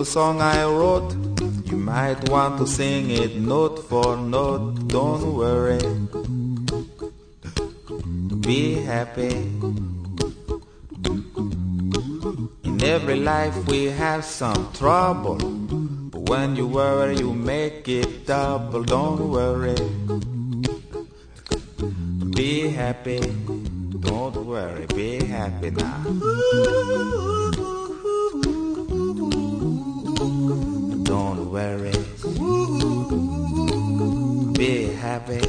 song I wrote. You might want to sing it note for note. Don't worry, be happy. In every life we have some trouble, but when you worry you make it double. Don't worry, be happy. Don't worry, be happy now. Don't worry, be happy.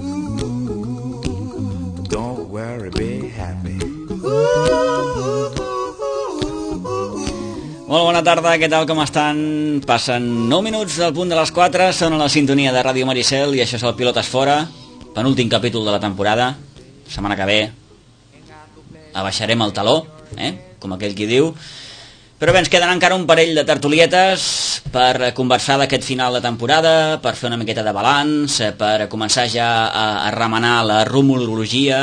Don't worry, be happy. Molt bona tarda, què tal, com estan? Passen 9 minuts del punt de les 4, són a la sintonia de Ràdio Maricel i això és el Pilotes Fora, penúltim capítol de la temporada. Setmana que ve abaixarem el taló, com aquell qui diu. Però bé, ens queden encara un parell de tertulietes per conversar d'aquest final de temporada, per fer una miqueta de balanç, per començar ja a remenar la rumorologia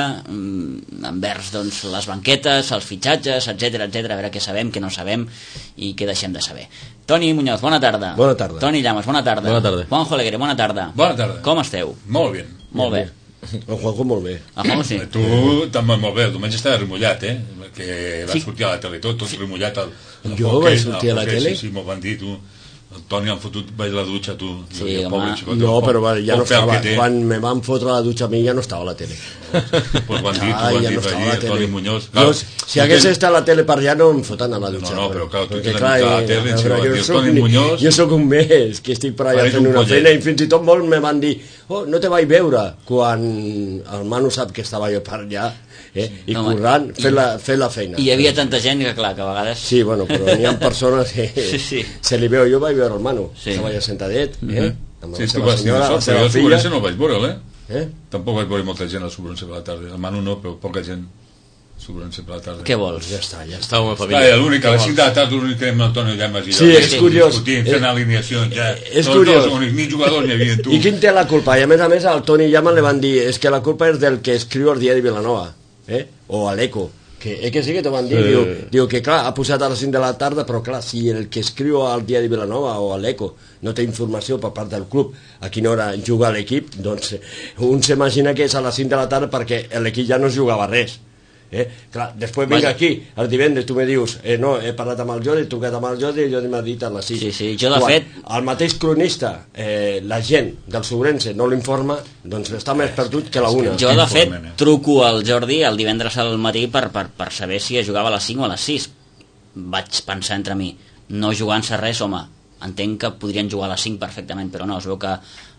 envers doncs, les banquetes, els fitxatges, etc, a veure què sabem, què no sabem i què deixem de saber. Toni Muñoz, bona tarda. Bona tarda. Toni Llamas, bona tarda. Bona tarda. Juanjo Alegre, bona tarda. Bona tarda. Com esteu? Molt bé. Molt bé. El Juanjo molt bé. El Juanjo sí. Tu també molt bé, el diumenge estava remullat, que va sortir a la tele tot remullat. Jo vaig sortir a la tele? Sí, m'ho van dir, tu. El Toni han fotut, vaig a la dutxa, tu. Sí, home. No, però ja no estava. Quan me van fotre a la dutxa a mi ja no estava a la tele. Pues ho han dit, el Toni Muñoz. Si hagués estat a la tele per allà no em foten a la dutxa. No, però clar, tu tens a la tele, si va dir el Toni Muñoz... Jo sóc un mes, que estic per allà fent una feina i fins i tot molts me van dir no te vaig veure quan el Manu sap que estava jo per allà i currant, fent la feina. I hi havia tanta gent que clar, que a vegades... Sí, bueno, però n'hi ha persones que se li veu. Jo vaig veure el Manu, estava allà sentadet, amb la seva senyora, la seva filla. Jo no vaig veure, tampoc vaig veure molta gent al Sobronce per la tarda. El Manu no, però poca gent Sobronce per la tarda. Què vols? Ja està una família. Clar, l'únic, a les 5 de la tarda l'únic que anem Antonio Llamas i sí, és curiós. Discutint, fent alineacions, ja. És curiós. Ni jugadors n'hi havia, tu. I quin té la culpa? I a més al Toni Llamas li van dir és que la culpa és del que escriu el diari Vilanova, o a l'Eco. Que sí que t'ho van dir, diu que clar, ha posat a les 5 de la tarda, però clar, si el que escriu al diari Vilanova o a l'Eco no té informació per part del club a quina hora juga l'equip, doncs un s'imagina que és a les 5 de la tarda perquè l'equip ja no jugava res. Clar, després vinc aquí el divendres, tu me dius no, he parlat amb el Jordi, he tocat amb el Jordi i el Jordi m'ha dit a les 6. Sí, jo de fet... El mateix cronista, la gent del Sobrense no l'informa, doncs està més perdut que la una. Jo de fet truco al Jordi el divendres al matí per saber si jugava a les 5 o a les 6. Vaig pensar entre mi, no jugant-se res, home, entenc que podrien jugar a les 5 perfectament, però no, es veu que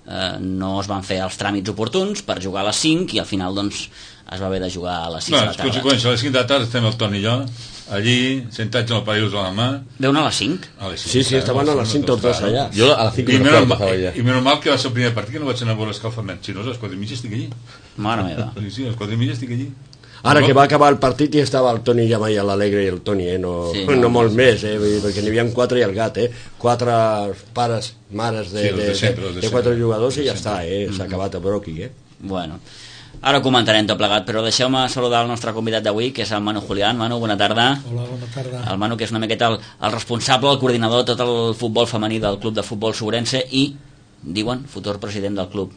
no es van fer els tràmits oportuns per jugar a les 5 i al final doncs es va haver de jugar a les 6 de la tarda. Conseqüència, a les 5 de la tarda estem el Toni i jo allí, sentats amb el parellos a la mà. Deuen a les 5? Sí, estaven a les 5 tots dos allà. Jo a les 5 i menys mal que va ser el primer partit que no vaig anar a veure l'escalfament, si no a les 4:30 estic allí. Mare meva. Sí, a les 4:30 estic allí. Ara que va acabar el partit i estava el Toni Llama i l'Alegre i el Toni, no molt més, perquè n'hi havia 4 i el gat, 4 pares, mares de 4 jugadors i ja està, s'ha acabat a broqui. Bueno, ara comentarem tot plegat, però deixeu-me saludar el nostre convidat d'avui, que és el Manu Julián. Manu, bona tarda. Hola, bona tarda. El Manu, que és una miqueta el responsable, el coordinador de tot el futbol femení del Club de Futbol Sobrense i, diuen, futur president del club.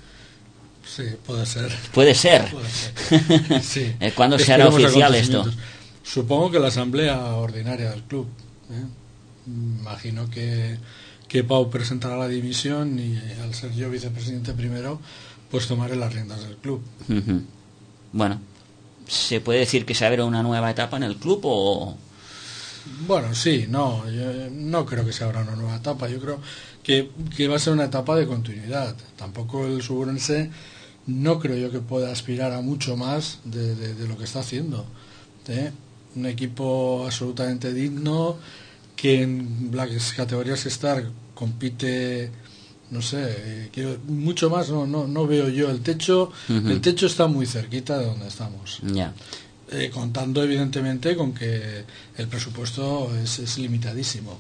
Sí, puede ser. ¿Puede ser? Puede ser. Sí. ¿Cuándo se hará oficial esto? Supongo que la asamblea ordinaria del club. Imagino que Pau presentará la dimisión y al ser yo vicepresidente primero, pues tomaré las riendas del club. Bueno, ¿se puede decir que se abre una nueva etapa en el club o...? Bueno, sí, no, yo no creo que se abra una nueva etapa. Yo creo que va a ser una etapa de continuidad. Tampoco el Sobrense no creo yo que pueda aspirar a mucho más de lo que está haciendo. Un equipo absolutamente digno que en las categorías Star compite, no sé, mucho más no veo yo. El techo está muy cerquita de donde estamos. Ya. Contando evidentemente con que el presupuesto és limitadísimo.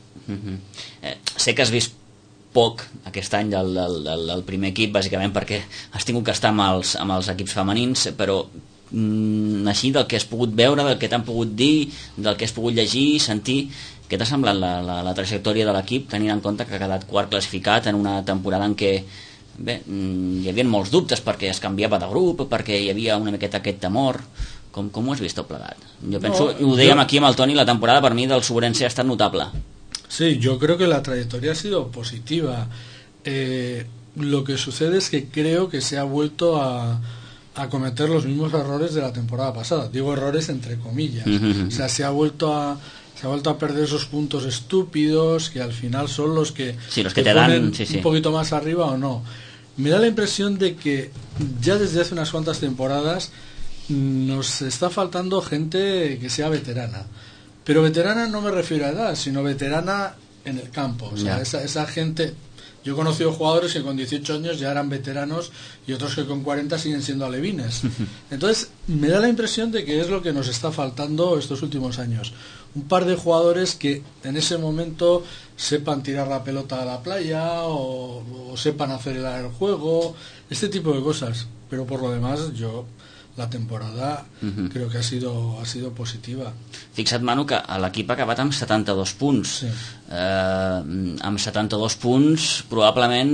Sé que has vist poc aquest any del primer equip, bàsicament perquè has tingut que estar amb els equips femenins, però així del que has pogut veure, del que t'han pogut dir, del que has pogut llegir, sentir, Què t'ha semblat la trajectòria de l'equip, tenint en compte que ha quedat quart classificat en una temporada en què hi havia molts dubtes perquè es canviava de grup, perquè hi havia una miqueta aquest temor? Com ho has vist tot plegat? Jo penso, ho dèiem aquí amb el Toni, la temporada per mi del Suburense ha estat notable. Sí, yo creo que la trayectoria ha sido positiva. Lo que sucede es que creo que se ha vuelto a cometer los mismos errores de la temporada pasada. Digo errores entre comillas. O sea, se ha vuelto a perder esos puntos estúpidos que al final son los que te dan un poquito más arriba o no. Me da la impresión de que ya desde hace unas cuantas temporadas nos está faltando gente que sea veterana. Pero veterana no me refiero a edad, sino veterana en el campo. O sea, esa gente... Yo he conocido jugadores que con 18 años ya eran veteranos y otros que con 40 siguen siendo alevines. Entonces, me da la impresión de que es lo que nos está faltando estos últimos años. Un par de jugadores que en ese momento sepan tirar la pelota a la playa o sepan acelerar el juego, este tipo de cosas. Pero por lo demás, la temporada creo que ha sido positiva. Fixa't, Manu, que l'equip ha acabat amb 72 punts. Sí. Amb 72 punts, probablement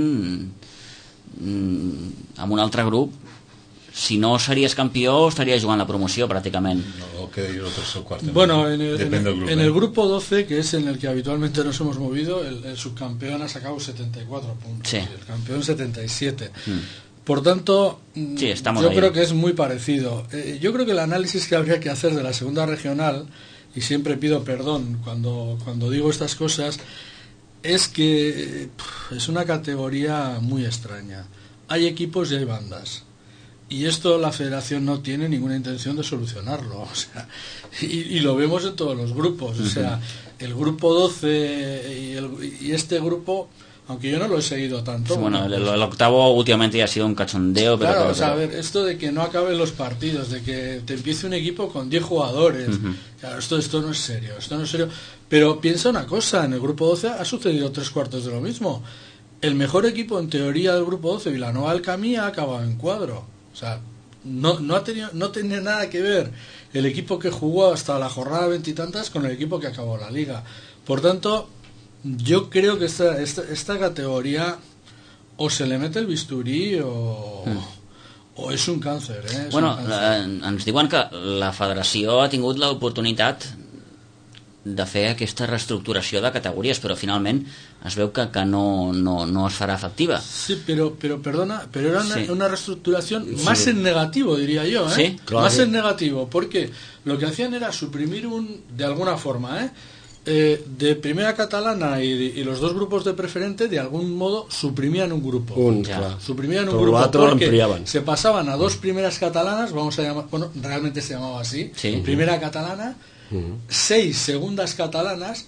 amb un altre grup, si no series campió, estaries jugant la promoció pràcticament. No, que yo tercer o cuarto. Bueno, en el grupo 12, que es en el que habitualmente nos hemos movido, el subcampeón ha sacado 74 puntos, sí. El campeón 77. Por tanto, sí, yo creo que es muy parecido. Yo creo que el análisis que habría que hacer de la segunda regional, y siempre pido perdón cuando digo estas cosas, es que es una categoría muy extraña. Hay equipos y hay bandas. Y esto la federación no tiene ninguna intención de solucionarlo. O sea, y lo vemos en todos los grupos. O sea, el grupo 12 y este grupo... Aunque yo no lo he seguido tanto. Sí, bueno, el octavo últimamente ya ha sido un cachondeo. Claro, o sea, a ver, esto de que no acaben los partidos, de que te empiece un equipo con 10 jugadores, claro, esto no es serio, Pero piensa una cosa, en el grupo 12 ha sucedido 3/4 de lo mismo. El mejor equipo en teoría del grupo 12, Vilanova Alcamí, ha acabado en cuadro. O sea, no tenía nada que ver el equipo que jugó hasta la jornada 20 y tantas con el equipo que acabó la liga. Por tanto... Yo creo que esta categoría o se le mete el bisturí o és un càncer. Ens diuen que la federació ha tingut l'oportunitat de fer aquesta reestructuració de categories, però finalment es veu que no es farà efectiva. Sí, pero perdona, pero era una reestructuración más en negativo, diría yo, Sí, claro. Más en negativo, porque lo que hacían era suprimir de alguna forma, de primera catalana y los dos grupos de preferente de algún modo suprimían un grupo. Suprimían un grupo porque se pasaban a dos primeras catalanas, vamos a llamar, bueno, realmente se llamaba así, sí. Primera catalana, 6 segundas catalanas,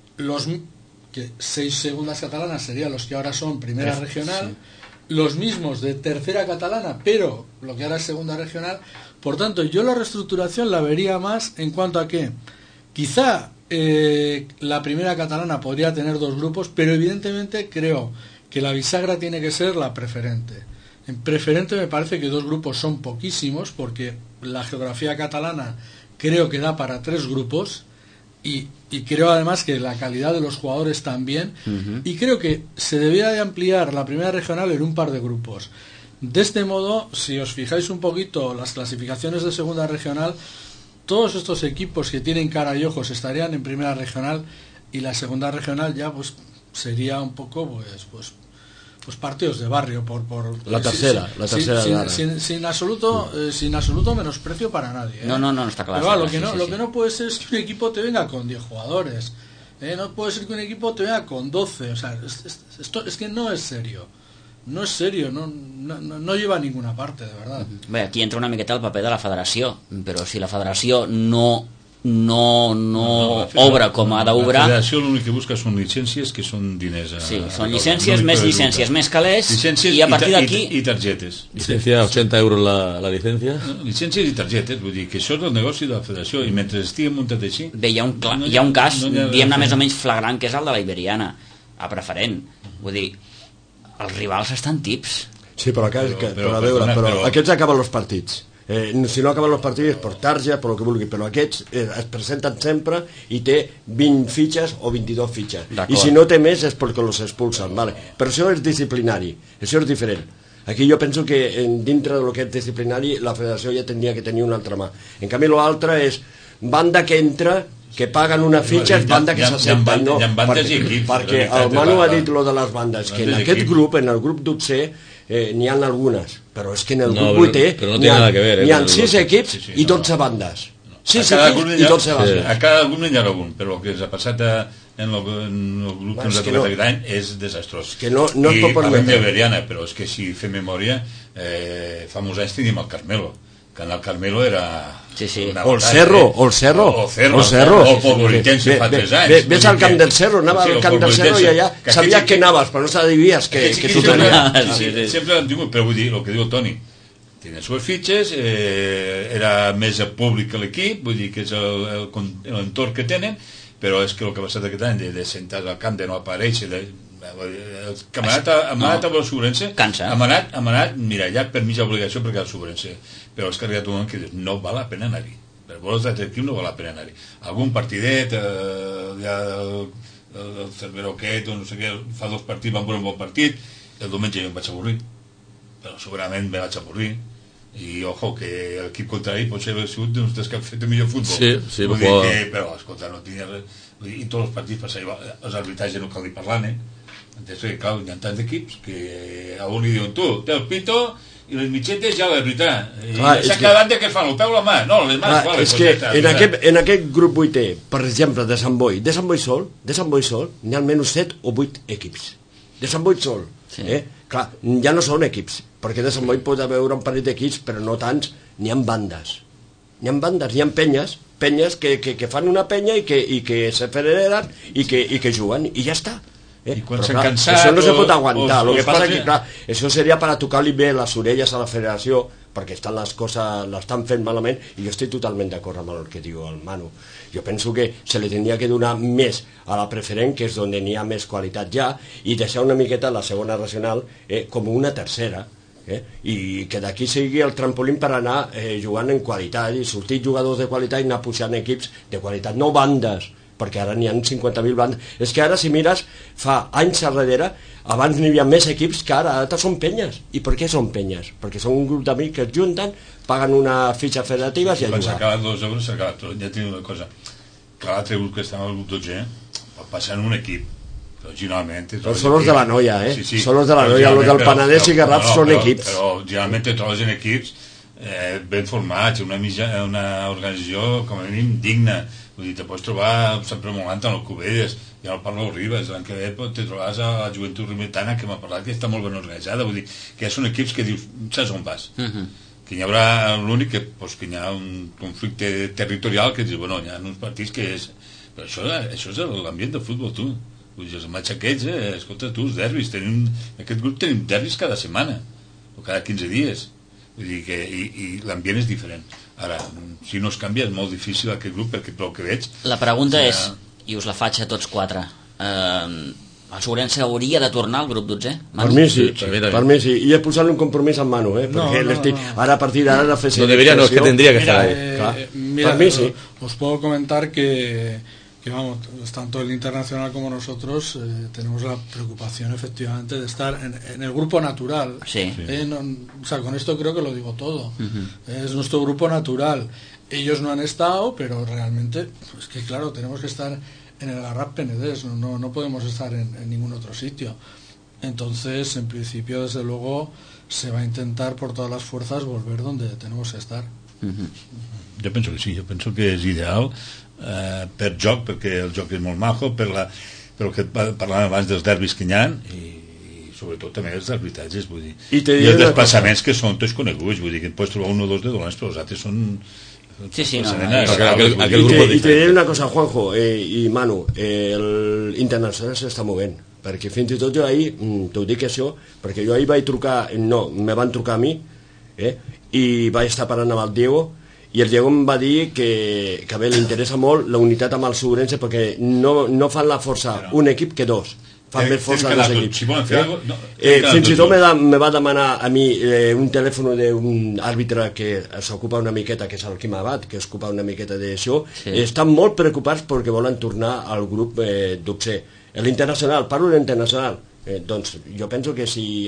6 segundas catalanas serían los que ahora son primera regional, los mismos de tercera catalana, pero lo que ahora es segunda regional. Por tanto, yo la reestructuración la vería más en cuanto a que quizá la primera catalana podría tener 2 grupos, pero evidentemente creo que la bisagra tiene que ser la preferente. En preferente me parece que 2 grupos son poquísimos, porque la geografía catalana creo que da para 3 grupos y creo además que la calidad de los jugadores también, y creo que se debería de ampliar la primera regional en un par de grupos. De este modo, si os fijáis un poquito las clasificaciones de segunda regional, todos estos equipos que tienen cara y ojos estarían en primera regional, y la segunda regional ya pues sería un poco pues partidos de barrio por la tercera sin absoluto menosprecio para nadie, no está claro. Pero lo que no puede ser es que un equipo te venga con 10 jugadores, no puede ser que un equipo te venga con 12, o sea, esto es que no es serio. No és serio, no lleva a ninguna parte, de verdad. Bé, aquí entra una miqueta el paper de la federació, però si la federació no obra com ha d'obrar... La federació l'únic que busca són llicències, que són diners. Sí, són llicències, més calés, i a partir d'aquí... I targetes. Licencia, 80 euros la licencia. Llicències i targetes, vull dir que això és el negoci de la federació, i mentre estigui muntat així... Bé, hi ha un cas, diguem-ne més o menys flagrant, que és el de la Iberiana, a preferent. Vull dir, els rivals estan tips. Sí, però aquests acaben els partits Si no acaben els partits per tarja, per el que vulgui, però aquests es presenten sempre i té 20 fitxes o 22 fitxes. I si no té més és perquè els expulsen, vale? Però això és disciplinari, això és diferent. Aquí jo penso que dintre del que és disciplinari la federació ja tindria que tenir una altra mà. En canvi l'altre és banda que entra, que paguen una fitxa, és banda que s'accepta, no? Perquè el Manu ha dit lo de les bandes, que en aquest grup, en el grup 12, n'hi ha algunes, però és que en el grup 8 n'hi ha 6 equips i 12 bandes. 6 equips i 12 bandes. A cada grup n'hi ha algun, però el que s'ha passat en el grup que ens ha tocat aquest any és desastrós. Que no es pot permetre. Parlem de Beriana, però és que si fem memòria, fa molts anys tenim el Carmelo, que en el Carmelo era... O el Cerro. O Polvoritense fa 3 anys. Ves al camp del Cerro, anava al camp del Cerro i allà sabies que anaves, però no sabies que tu tenies. Sempre em diu, però vull dir, el que diu el Toni, tenia les fitxes, era més públic que l'equip, vull dir que és l'entorn que tenen, però és que el que ha passat aquest any de sentar al camp, de no aparèixer, el camarada ha anat amb l'assurança, hem anat, mira, ja per mitja obligació perquè l'assurança, però és que ha arribat un moment que dius, no val la pena anar-hi, per vols d'equip no val la pena anar-hi. Algun partidet, el Cervero aquest, o no sé què, fa 2 partits, van veure un bon partit, el diumenge jo em vaig avorrir, però segurament me vaig avorrir, i ojo, que l'equip contrari potser ha sigut d'uns dels que han fet el millor futbol. Sí, però escolta, no tenia res, i tots els partits passaven, els arbitratges no cal dir parlant, Entonces, clar, hi ha tants equips que a un li diuen, tu, té el pito i les mitgetes ja l'arbitrar. I s'ha quedat que es fan el peu a la mà. No, les mans, és que en aquest grup 8è, per exemple, de Sant Boi sol, n'hi ha almenys 7 o 8 equips. De Sant Boi sol. Clar, ja no són equips, perquè de Sant Boi pot haver un parell d'equips, però no tants, n'hi ha bandes. N'hi ha penyes que fan una penya i que se federen i que juguen, i ja està. I quan s'han cansat... Això no se pot aguantar. El que passa que, clar, això seria per a tocar-li bé les orelles a la federació, perquè estan les coses, l'estan fent malament, i jo estic totalment d'acord amb el que diu el Manu. Jo penso que se li tindria que donar més a la preferent, que és on n'hi ha més qualitat ja, i deixar una miqueta la segona regional com una tercera, i que d'aquí sigui el trampolín per anar jugant en qualitat, i sortir jugadors de qualitat i anar pujant equips de qualitat, no bandes, perquè ara n'hi ha 50.000 bandes. És que ara, si mires, fa anys darrere, abans n'hi havia més equips que ara són penyes. I per què són penyes? Perquè són un grup d'amics que es junten, paguen una fitxa federativa i a jugar. Quan s'acaben 2 euros, s'acaba tot. Ja tinc una cosa, que l'altre grup que estem al grup 12, passar en un equip, però generalment... Però són els de la Noia, són els de la Noia, els del Penedès i Garraf són equips. Però generalment te trobes en equips ben formats, una organització com a mínim digna. Vull dir, te pots trobar sempre molt en el Cubelles, ja no parlo Ribes, l'any que ve te trobaràs a la Joventut Rimetana, que m'ha parlat que està molt ben organitzada, vull dir, que ja són equips que dius, saps on vas? Que hi haurà l'únic que hi ha un conflicte territorial que dius, bueno, hi ha uns partits que és... Però això és l'ambient del futbol, tu. Vull dir, els matxs aquests, escolta, tu, els derbis, en aquest grup tenim derbis cada setmana, o cada 15 dies. Vull dir que i l'ambient és diferent. Ara, si no es canvia és molt difícil aquest grup, perquè pel que veig... La pregunta és, i us la faig a tots 4, el Sobrense hauria de tornar al grup 12? Per mi sí, i he posat un compromís amb Manu, perquè ara a partir d'ara de fer... No debería, no, es que tendría que estar ahí. Mira, per mi sí. Os puedo comentar que vamos, tanto el Internacional como nosotros tenemos la preocupación efectivamente de estar en el grupo natural. Sí. O sea, con esto creo que lo digo todo. Es nuestro grupo natural. Ellos no han estado, pero realmente es que claro, tenemos que estar en el Garraf Penedès, no podemos estar en ningún otro sitio. Entonces, en principio, desde luego, se va a intentar por todas las fuerzas volver donde tenemos que estar. Jo penso que sí, jo penso que és ideal per joc, perquè el joc és molt majo, per el que parlàvem abans dels derbis que hi ha, i sobretot també els arbitratges, vull dir, i els desplaçaments que són tots coneguts, vull dir que en pots trobar un o dos de dolents, però els altres són... Sí, no. I te diré una cosa, Juanjo i Manu, el Internacional s'està movent, perquè fins i tot jo ahir, t'ho dic això, perquè jo ahir vaig trucar, no, me van trucar a mi, i vaig estar parlant amb el Diego, i el Diego em va dir que a ell li interessa molt la unitat amb el Sobrense, perquè no fan la força un equip que dos, fan més força Tens que els anar equips. si volen fer alguna cosa, no, Fins i tot me va demanar a mi un telèfon d'un àrbitre que s'ocupa una miqueta, que és el Quim Abad, que s'ocupa una miqueta d'això. Estan molt preocupats perquè volen tornar al grup d'UPC. L'internacional, parlo de l'internacional. Doncs jo penso que si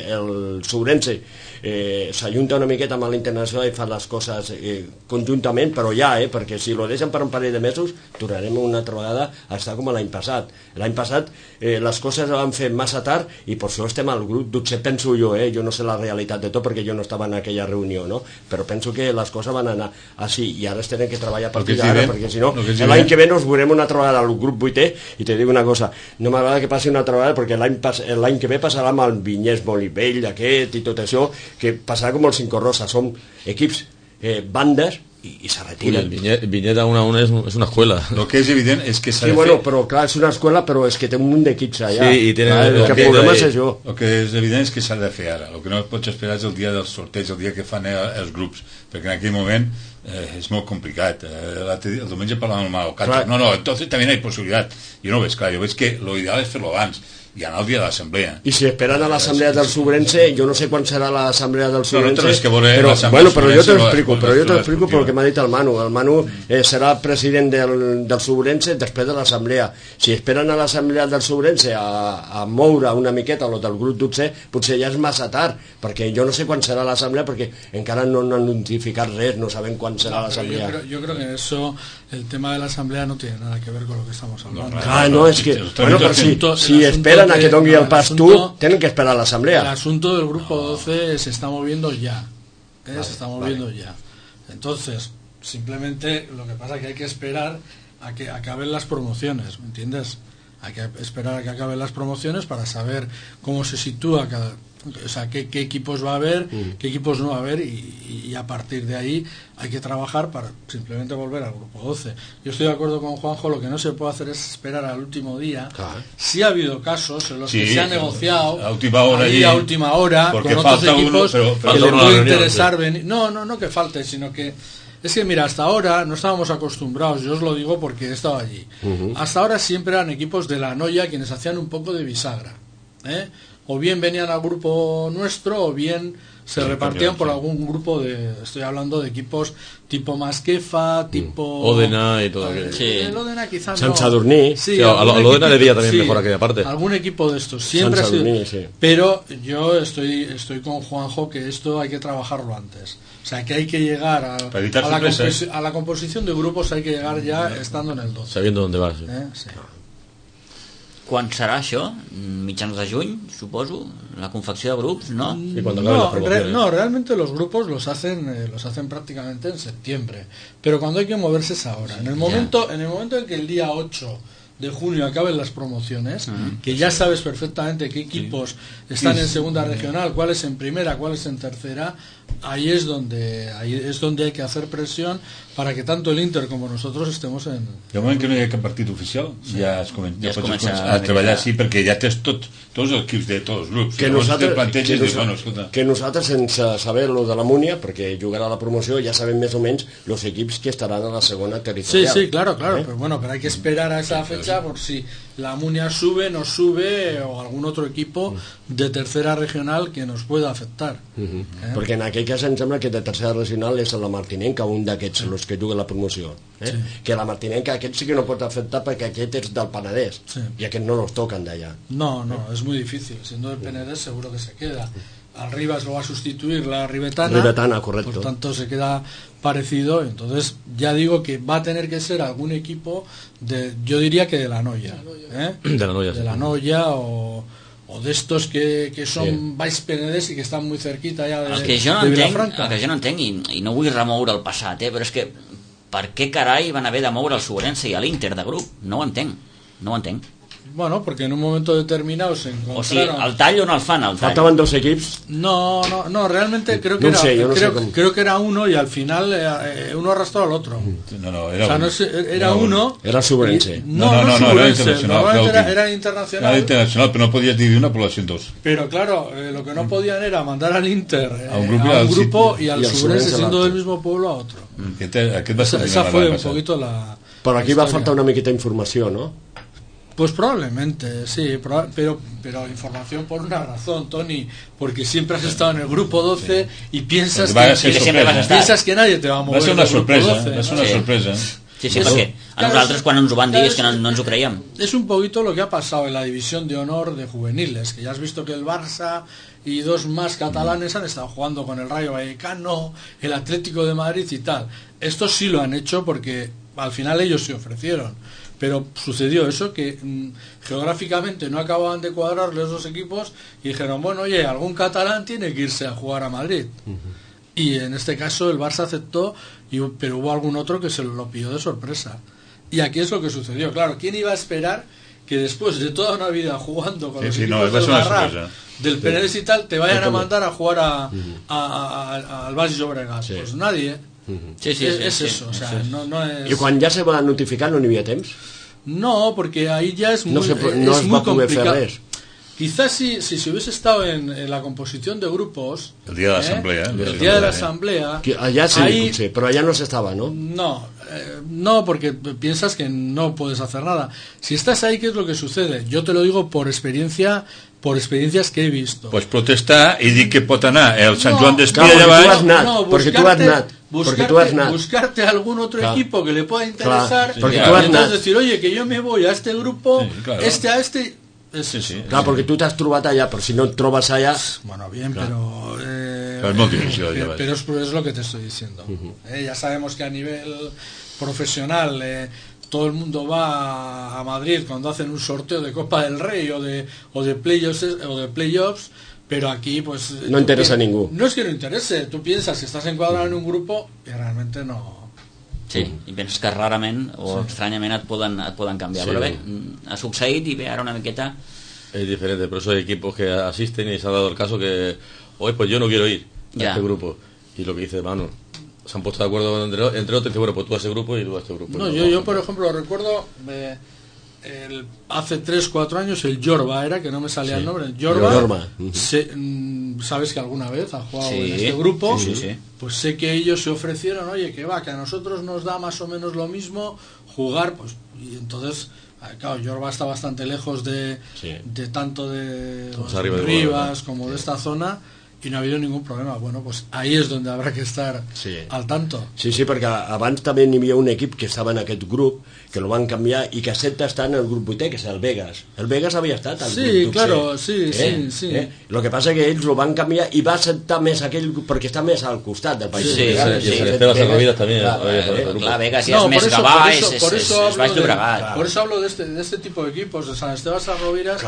el Sobrense s'ajunta una miqueta amb l'internacional i fa les coses conjuntament, però ja, perquè si lo deixen per un parell de mesos tornarem una altra vegada a estar com l'any passat. L'any passat les coses es van fer massa tard i per això estem al grup d'11, penso jo, jo no sé la realitat de tot perquè jo no estava en aquella reunió, no? Però penso que les coses van anar així i ara es tenen que treballar a partir d'ara, perquè si no l'any que ve nos veurem una altra vegada al grup 8è i te dic una cosa, no m'agrada que passi una altra vegada perquè l'any que ve passarà amb el Vinyes Molivell aquest i tot això, que passarà com el Cinco Rosa, som equips, bandes i se retiren. Vinyeta una és una escuela. Lo que és evident és que s'ha Sí, de bueno, fer... però clar, és una escuela, però és que té un munt d'equips allà. Sí, i tenen el que problema és això. El que és evident és que s'ha de fer ara. El que no pots esperar és el dia del sorteig, el dia que fan els grups, perquè en aquell moment és molt complicat. El diumenge parlàvem amb el Cato. No, entonces també no hi ha possibilitat. Jo no ho veig clar, jo veig que l'ideal és fer-lo abans i anar al dia de l'assemblea. I si esperen a l'assemblea del Sobrense, jo no sé quan serà l'assemblea del Sobrense, però jo t'explico, pel que m'ha dit el Manu. El Manu serà president del Sobrense després de l'assemblea. Si esperen a l'assemblea del Sobrense a moure una miqueta el del grup d'11, potser ja és massa tard, perquè jo no sé quan serà l'assemblea, perquè encara no han notificat res, no sabem quan serà l'assemblea. Yo creo que eso, el tema de la asamblea no tiene nada que ver con lo que estamos hablando. No, es que, bueno, pero si esperan a que doni el pas tú, tienen que esperar a la asamblea. El asunto del grupo 12 se está moviendo ya. Se está moviendo ya. Entonces, simplemente lo que pasa es que hay que esperar a que acaben las promociones, ¿me entiendes? Hay que esperar a que acaben las promociones para saber cómo se sitúa cada... O sea, qué equipos va a haber, qué equipos no va a haber y a partir de ahí hay que trabajar para simplemente volver al grupo 12. Yo estoy de acuerdo con Juanjo, lo que no se puede hacer es esperar al último día. Sí ha habido casos en los que se ha negociado a última hora con otros equipos que le puede interesar venir. No que falte, sino que es que mira, hasta ahora no estábamos acostumbrados, yo os lo digo porque he estado allí. Hasta ahora siempre eran equipos de la Noya quienes hacían un poco de bisagra, o bien venían al grupo nuestro o bien se repartían por algún grupo estoy hablando de equipos tipo Masquefa, tipo Odena y todo aquello. Sí. El Odena quizás San Sadurní. Sí, al Odena le veía también mejor aquella parte. Algún equipo de estos siempre San Sadurní, sí. Pero yo estoy con Juanjo que esto hay que trabajarlo antes. O sea, que hay que llegar a la composición de grupos, hay que llegar ya estando en el 12. Sabiendo dónde vas. Sí. Quan serà això? Mitjans de juny, suposo? La confecció de grups, ¿no? No, realmente los grupos los hacen prácticamente en septiembre. Pero cuando hay que moverse es ahora. En el momento en que el día 8 de junio acaben las promociones, que ya sabes perfectamente qué equipos están en segunda regional, cuáles en primera, cuáles en tercera, ahí es donde hay que hacer presión para que tanto el Inter como nosotros estemos en... De moment que no hi ha cap partit oficial, ja pots començar a treballar així, perquè ja tens tots els equips de tots els grups. Que nosaltres, sense saber lo de la Múnia, perquè jugarà la promoció, ja sabem més o menys los equips que estaran a la segona territorial. Sí, claro, pero hay que esperar a esa fecha por si la Múnia sube, no sube, o algún otro equipo de tercera regional que nos pueda afectar. Perquè en aquell cas em sembla que de tercera regional és la Martinenca, un d'aquests, els que juguen la promoció. Que la Martinenca aquest sí que no pot afectar perquè aquest és del Penedès i aquest no los tocan d'allà. No, es muy difícil. Siendo del Penedès seguro que se queda. Al Rivas lo va a sustituir la Ribetana, correcto. Por tanto se queda parecido. Entonces ya digo que va a tener que ser algún equipo yo diría que de la Noya, de la Noya o de estos que son Baix Penedès i que estan muy cerquita ja de Vilafranca. El que jo no entenc, i no vull remoure el passat, però és que per què carai van haver de moure el Sobrense i l'Inter de grup? No ho entenc. Bueno, porque en un momento determinado se encontraron... O sigui, el tall o no el fan? Faltaban dos equips. No, realmente creo que creo que era uno y al final uno arrastró al otro. Era uno... Era Sobrense. No, era internacional. Era internacional. Era internacional, pero no podías dividir una población dos. Pero claro, lo que no podían era mandar al Inter a un grupo y al Sobrense, siendo del mismo pueblo, a otro. Esa fue un poquito la... Però aquí va faltar una miqueta d'informació, no? Pues probablemente, sí, pero información por una razón, Tony, porque siempre has estado en el grupo 12 y piensas piensas que nadie te va a mover. Va ser una sorpresa, 12, va ser una sorpresa. Sí, perquè a nosaltres quan ens ho van dir és que no ens ho creiem. Es un poquito lo que ha pasado en la división de honor de juveniles, que ya has visto que el Barça y dos más catalanes han estado jugando con el Rayo Vallecano, el Atlético de Madrid y tal. Estos sí lo han hecho porque al final ellos se ofrecieron. Pero sucedió eso, que geográficamente no acababan de cuadrar los dos equipos y dijeron, bueno, oye, algún catalán tiene que irse a jugar a Madrid. Y en este caso el Barça aceptó, pero hubo algún otro que se lo pilló de sorpresa. Y aquí es lo que sucedió. Claro, ¿quién iba a esperar que después de toda una vida jugando con los equipos del Garraf, del Penedès y tal, te vayan a mandar a jugar al Baix Llobregat? Pues nadie. Es eso, o sea, no es... I quan ja se va notificar no n'hi havia temps? No, porque ahí ya es muy, no es muy complicado. Quizás si se hubiese estado en la composición de grupos, el día de la asamblea, el día de la asamblea, allá sí, ahí, pero allá no se estaba, ¿no? No, porque piensas que no puedes hacer nada. Si estás ahí, ¿qué es lo que sucede? Yo te lo digo por experiencias que he visto. Pues protestar i dir que pot anar el Sant Joan d'Espí allà baix. Perquè tu has anat. Buscarte algún otro equipo que le pueda interesar, y entonces decir, oye, que yo me voy a este grupo, a este... Claro, porque tú te has trobat allá, pero si no te trobas allá... Bueno, bien, pero... pero es lo que te estoy diciendo. Ya sabemos que a nivel profesional todo el mundo va a Madrid cuando hacen un sorteo de Copa del Rey o de playoffs, pero aquí pues... No interesa a ningú. No es que no interese, tú piensas que estás encuadrado en un grupo y realmente no... Sí, i penses que rarament o estranyament et poden canviar, però bé, ha succeït i bé, ara una miqueta... Es diferente, pero esos equipos que asisten y se ha dado el caso que, oye, pues yo no quiero ir a este grupo. Y lo que dice, mano, se han puesto de acuerdo entre otros, y bueno, pues tú a ese grupo y tú a este grupo. No, yo por ejemplo recuerdo hace 3-4 años el Jorba era, que no me salía el nombre, el Jorba, sabes que alguna vez ha jugado en este grupo, pues sé que ellos se ofrecieron, oye, que va, que a nosotros nos da más o menos lo mismo jugar, pues, y entonces... Claro, Jorba está bastante lejos de tanto de Rivas como de esta zona y no ha habido ningún problema. Bueno, pues ahí és donde habrá que estar al tanto. Sí, perquè abans també n'hi havia un equip que estava en aquest grup, que lo van canviar i que accepta estar en el grup 8è, que és el Vegas. El Vegas havia estat al grup 12è. Sí. Lo que passa que ells lo van canviar i va acceptar més aquell, perquè està més al costat del país. Sí, y el Esteban Sarrovidas también. Claro, Vegas ya es més Gavà, es Baix Llobregat. Por eso hablo de este tipo de equipos, de San Esteban Sarrovidas.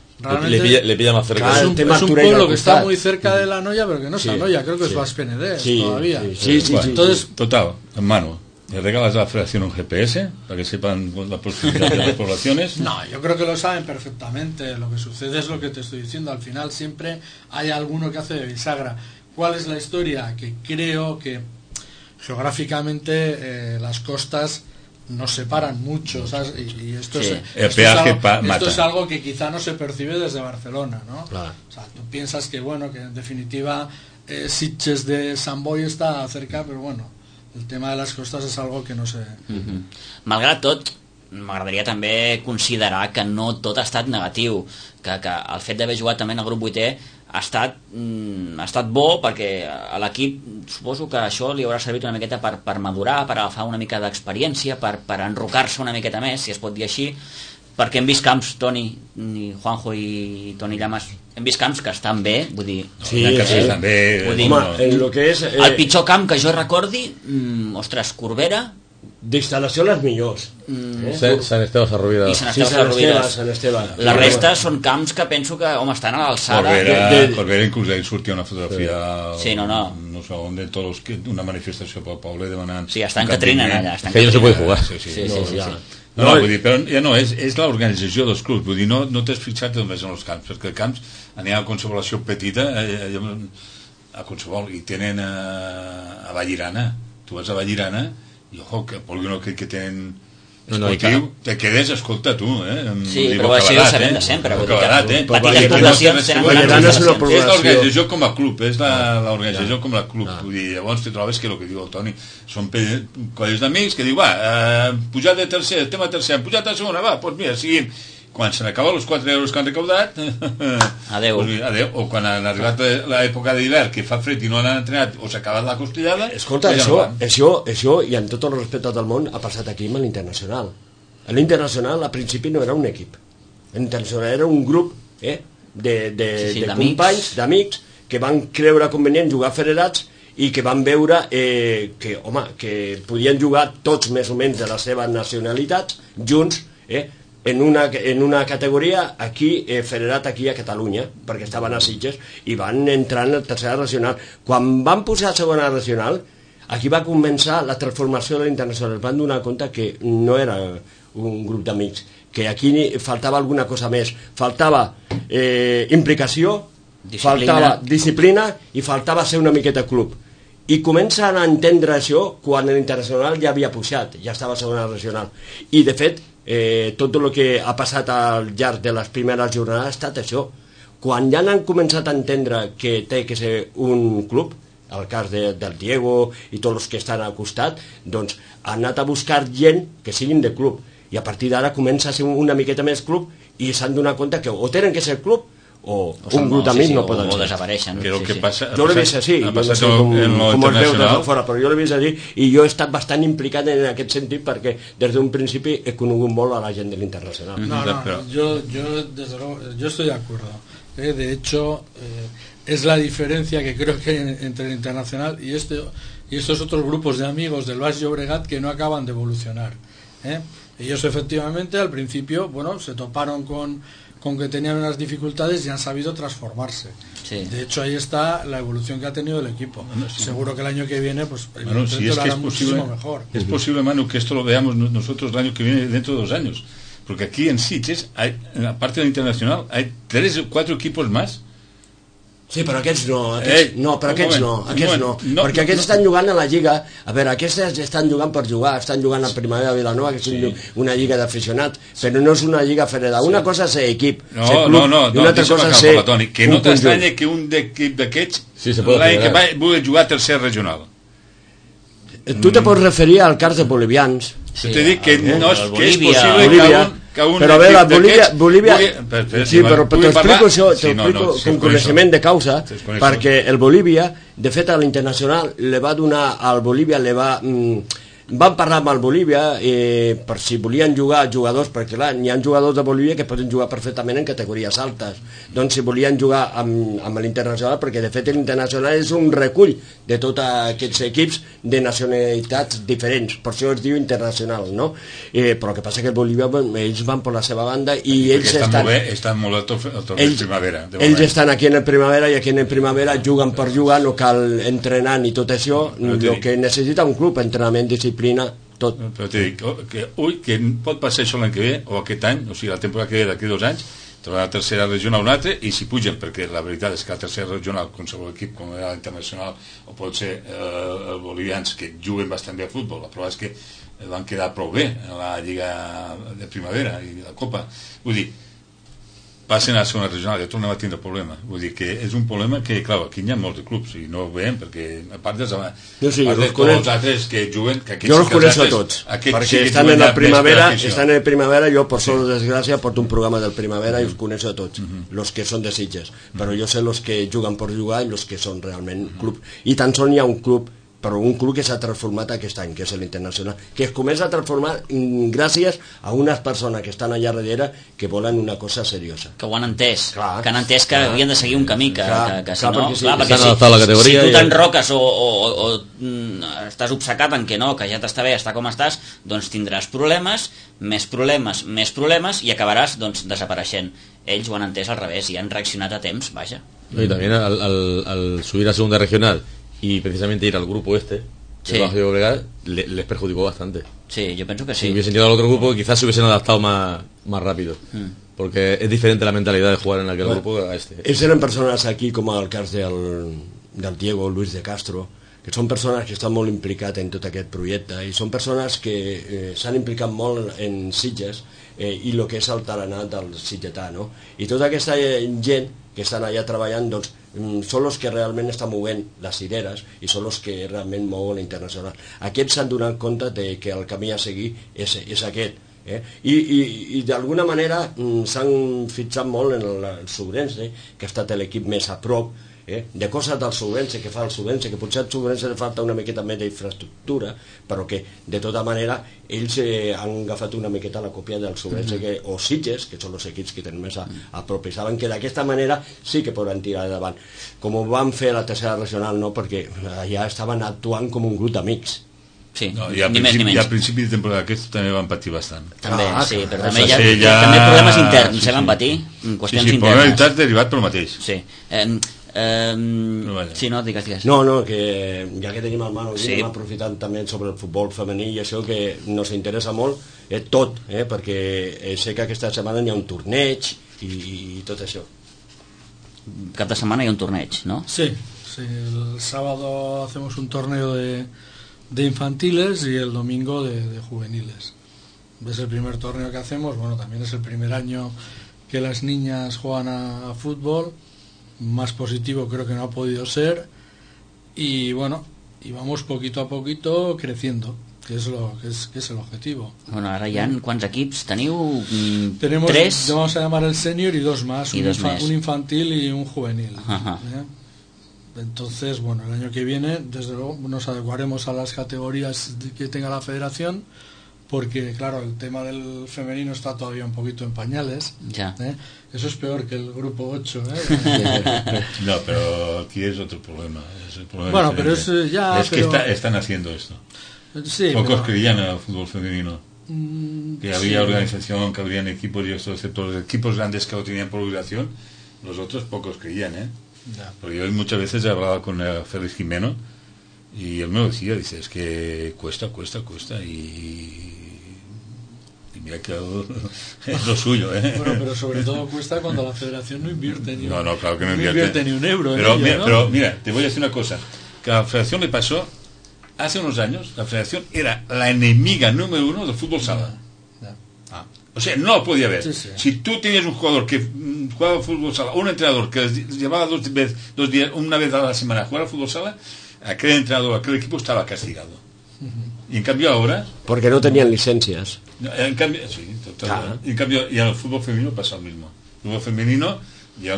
Le pilla más cerca. Es un pueblo que está muy cerca de la Noia, pero que no es la Noia, creo que es Baix Penedès todavía. Sí. Entonces, total, hermano, ¿le regalas a la federación un GPS para que sepan la proximidad de las poblaciones? No, yo creo que lo saben perfectamente. Lo que sucede es lo que te estoy diciendo. Al final siempre hay alguno que hace de bisagra. ¿Cuál es la historia? Que creo que geográficamente las costas nos separan mucho, ¿sabes? Y esto, esto es algo que quizá no se percibe desde Barcelona, ¿no? Claro. O sea, tú piensas que, bueno, que en definitiva Sitges de Sant Boi está cerca, pero bueno, el tema de las costas és algo que no sé... Malgrat tot, m'agradaria també considerar que no tot ha estat negatiu, que el fet d'haver jugat també en el grup 8è ha estat bo, perquè a l'equip suposo que això li haurà servit una miqueta per madurar, per agafar una mica d'experiència, per enrocar-se una miqueta més, si es pot dir així, perquè hem vist camps, Toni, Juanjo i Toni Llamas, hem vist camps que estan bé, vull dir... Estan bé... En lo que és... El pitjor camp que jo recordi, ostres, Corbera... D'instal·lació les millors. Sant Esteve Sarrovidas. I Sant Esteve. La resta són camps que penso que, home, estan a l'alçada. Corbera inclús ahí sortia una fotografia no sé on, de tots una manifestació pel poble demanant... Sí, estan Catrina allà. Que ahí no se puede jugar. Sí. No, vull dir, però ja no, és l'organització dels clubs, vull dir, no t'has fixat només en els camps, perquè els camps n'hi ha qualsevol petita, a qualsevol, i tenen a Vallirana, tu vas a Vallirana, i ojo, que polígono que tenen te quedes, escolta tu, Sí, però això ho sabem de sempre. Petites poblacions tenen grans és l'organització com a club, és l'organització com a club. Vull dir, llavors te trobes que el que diu el Toni són colles d'amics que diu, va, pujat de tercer, estem a tercer, hem pujat a segona, va, doncs mira, seguim. Quan se n'acaba els 4 euros que han recaudat, adeu. O quan han arribat l'època d'hivern que fa fred i no han entrenat o s'ha acabat la costillada, escolta, això i amb tot el respecte del món ha passat aquí amb l'Internacional. L'Internacional al principi no era un equip, l'Internacional era un grup de companys, d'amics que van creure convenient jugar federats i que van veure que podien jugar tots més o menys de les seves nacionalitats junts, en una categoria aquí, federat aquí a Catalunya, perquè estaven a Sitges, i van entrar en la tercera regional. Quan van posar a segona regional, aquí va començar la transformació de l'Internacional. Es van donar compte que no era un grup d'amics, que aquí faltava alguna cosa més. Faltava implicació, faltava disciplina i faltava ser una miqueta club. I comencen a entendre això quan l'Internacional ja havia pujat, ja estava a segona regional. I de fet, tot el que ha passat al llarg de les primeres jornades ha estat això. Quan ja han començat a entendre que té que ser un club, el cas del Diego i tots els que estan al costat, doncs han anat a buscar gent que siguin de club, i a partir d'ara comença a ser una miqueta més club i s'han donat compte que o tenen que ser club o un grup d'amics no poden ser. O desapareixen. Jo l'he vist així, ha passat en l'internacional, però jo l'he vist així i jo he estat bastant implicat en aquest sentit perquè des d'un principi he conegut molt a la gent de l'Internacional. Yo desde luego, yo estoy de acuerdo. De hecho, es la diferencia que creo que hay entre el Internacional y estos otros grupos de amigos del Baix Llobregat que no acaban de evolucionar. Ellos efectivamente al principio, bueno, se toparon con que tenían unas dificultades y han sabido transformarse. Sí. De hecho, ahí está la evolución que ha tenido el equipo. Seguro que el año que viene, pues si es lo harán muchísimo mejor. Es posible, Manu, que esto lo veamos nosotros el año que viene, dentro de 2 años. Porque aquí en Sitges, aparte del Internacional, hay 3 o 4 equipos más. Sí, però aquests no, aquests no, perquè aquests estan jugant a la Lliga. A veure, aquests estan jugant per jugar, estan jugant a Primavera de Vilanova, que és una lliga d'aficionats, però no és una lliga federada. Una cosa és ser equip, ser club, i una altra cosa és ser que no t'estranya que un equip d'aquests l'any que va vulgui jugar a tercer regional. Tu te pots referir al cas de bolivians. T'he dit que no és possible però a veure, Bolívia sí, però t'explico això, con coneixement de causa, perquè el Bolívia, de fet a l'Internacional le va donar al Bolívia, van parlar amb el Bolívia per si volien jugar jugadors, perquè clar, n'hi ha jugadors de Bolívia que poden jugar perfectament en categories altes, doncs si volien jugar amb l'Internacional, perquè de fet l'Internacional és un recull de tots aquests equips de nacionalitats diferents, per això es diu Internacional, no? Però el que passa que el Bolívia, ells van per la seva banda i ells estan molt al Primavera. Ells estan aquí en el Primavera i aquí en el Primavera juguen per jugar, no cal entrenar ni tot això, el que necessita un club, entrenament, disciplina, tot. Però t'he dit que pot passar això l'any que ve o aquest any, o sigui la temporada que ve d'aquí 2 anys, trobar la tercera regional un altre i si pugen, perquè la veritat és que la tercera regional, qualsevol equip com era l'Internacional o pot ser els bolivians que juguen bastant bé a futbol, la prova és que van quedar prou bé en la Lliga de Primavera i la Copa, vull dir, passen a la segona regional i ja tornem a tindre problema. Vull dir que és un problema que, clar, aquí hi ha molts de clubs i no ho veiem perquè a part dels altres que juguen jo els coneixo a tots perquè estan en el Primavera, jo per sort de desgràcia porto un programa del Primavera i els coneixo a tots, los que són de Sitges, però jo sé los que juguen per jugar i los que són realment club, i tan sols hi ha un club, però un club que s'ha transformat aquest any, que és l'Internacional, que es comença a transformar gràcies a unes persones que estan allà darrere que volen una cosa seriosa. Que ho han entès, que han entès que havien de seguir un camí, que si no... Perquè si tu t'enroques o estàs obcecat en que no, que ja t'està bé, està com estàs, doncs tindràs problemes i acabaràs desapareixent. Ells ho han entès al revés i han reaccionat a temps, vaja. Y también al subir a segunda regional y precisamente ir al grupo del Bajo Llobregat les perjudicó bastante. Sí, yo pienso que sí. Si hubiesen llegado al otro grupo quizás se hubiesen adaptado más rápido, porque es diferente la mentalidad de jugar en aquel grupo a este. Ells eren persones aquí com el cas del Diego, Luis de Castro, que són persones que estan molt implicades en tot aquest projecte i són persones que s'han implicat molt en Sitges i el que és el tarannà del sitgetà, no? I tota aquesta gent que estan allà treballant, doncs, són els que realment estan movent les cireres i són els que realment mouen l'internacional. Aquests s'han donat compte de que el camí a seguir és aquest. I d'alguna manera s'han fixat molt en el Sobrense, que ha estat l'equip més a prop de coses del Sobrense, que fa el Sobrense, que potser al Sobrense li falta una miqueta més d'infraestructura, però que de tota manera ells han agafat una miqueta la còpia del Sobrense o Sitges, que són els equips que tenen més a prop, i saben que d'aquesta manera sí que poden tirar endavant, com ho van fer a la tercera regional, no? Perquè allà estaven actuant com un grup d'amics. Sí, no, ni més ni menys. I al principi de temporada aquest també van patir bastant. També, sí, però també hi ha també problemes interns, van patir, qüestions internes. Sí, problemes interns derivats pel mateix. Sí. Sí, no, digues. No, que ja que tenim el Manu aquí, anem aprofitant també sobre el futbol femení i això que nos interessa molt, tot, perquè sé que aquesta setmana hi ha un torneig i tot això. Cap de setmana hi ha un torneig, ¿no? Sí, el sábado hacemos un torneo de infantiles y el domingo de juveniles. Es el primer torneo que hacemos, bueno, también es el primer año que las niñas juegan a fútbol, más positivo creo que no ha podido ser, y bueno, y vamos poquito a poquito creciendo, que es el objetivo. Bueno, ahora ya, ¿cuántos equipos teniu? Tenemos 3. Vamos a llamar el senior y 2 más, un infantil y un juvenil. Ajá. Entonces, bueno, el año que viene, desde luego, nos adecuaremos a las categorías que tenga la federación, porque, claro, el tema del femenino está todavía un poquito en pañales. Ya. Eso es peor que el grupo 8. No, pero aquí es otro problema. Es el problema bueno, diferente. Pero es ya... Es que están haciendo esto. Sí, pocos creían en el fútbol femenino. Que había organización, que habrían equipos y esto, excepto los equipos grandes que lo tenían por obligación, los otros pocos creían, Ya. Porque yo muchas veces he hablado con Félix Jimeno y él me lo decía, dice, es que cuesta y mira que es lo suyo, Bueno, pero sobre todo cuesta cuando la federación no invierte ni no, claro que no invierte ni un euro pero, en ello, ¿no? Pero mira, te voy a decir una cosa, que a la federación le pasó hace unos años, la federación era la enemiga número 1 del fútbol sala. O sea, no lo podía ver. Sí. Si tú tenías un jugador que jugaba fútbol sala, un entrenador que llevaba una vez a la semana a jugar al fútbol sala, aquel entrenador, aquel equipo estaba castigado. Y en cambio ahora... Porque no tenían licencias. En cambio, sí, total. En cambio, y al fútbol femenino pasa lo mismo. El fútbol femenino llega un